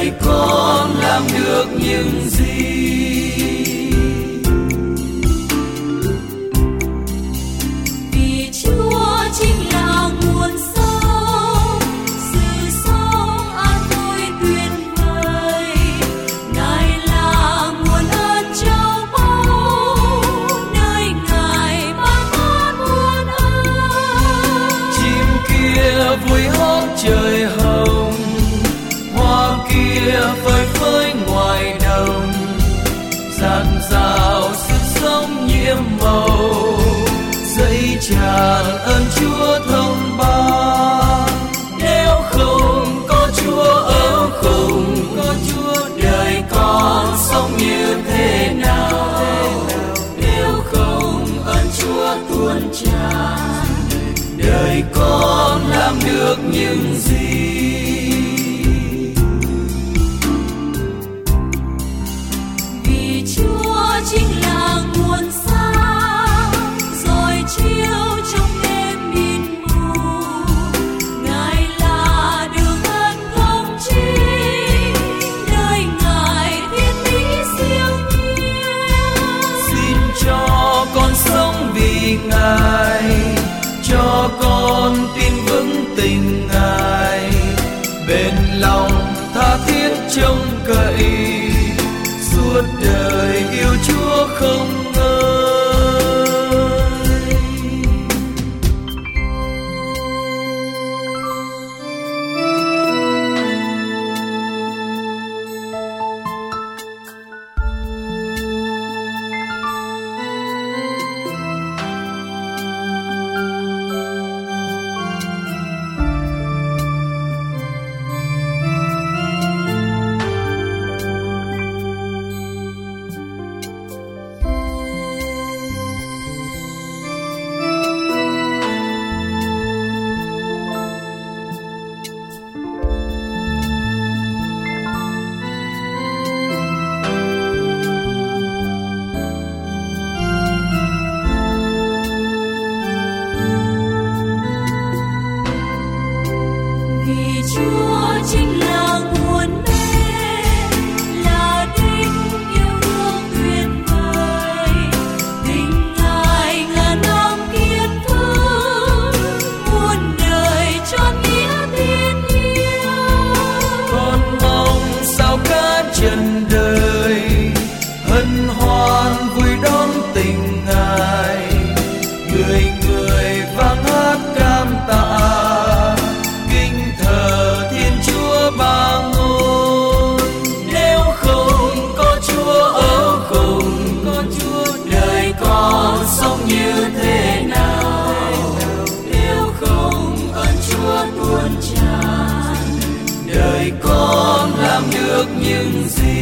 đời con làm được những gì? Vì Chúa chính là nguồn sống, sự sống an vui tuyệt vời. Ngài là nguồn ơn châu báu, nơi Ngài ban phát muôn ơn. Chim kia vui hót trời hồng, hoa kia phơi phới ngoài đồng, dạt dào sức sống nhiễm màu, dẫy tràn ơn Chúa thông ban. Nếu không có Chúa ở, không có Chúa, đời con sống như thế nào? Nếu không ơn Chúa tuôn tràn, đời con làm được những gì? Vì Chúa chính là nguồn sáng, rồi chiếu trong đêm mịt mù. Ngài là đường ân công chính, nơi Ngài thiên lý siêu nhiên. Xin cho con sống vì Ngài, cho con tin vững tình Ngài, bền lòng tha thiết trông cậy, suốt đời yêu Chúa không ngơi. Vì Chúa chính là nguồn mê, là đích yêu thương tuyệt vời. Tình Ngài ngàn năm kiên thương, muôn đời trọn nghĩa thiên yêu. Con mong sao cả trần đời hân hoan vui đón tình Ngài, người người vang hát cam tạ, kính thờ Thiên Chúa ba ngôi. Nếu không có Chúa ở, không có Chúa, đời con sống như thế nào? Nếu không ơn Chúa tuôn tràn, đời con làm được những gì?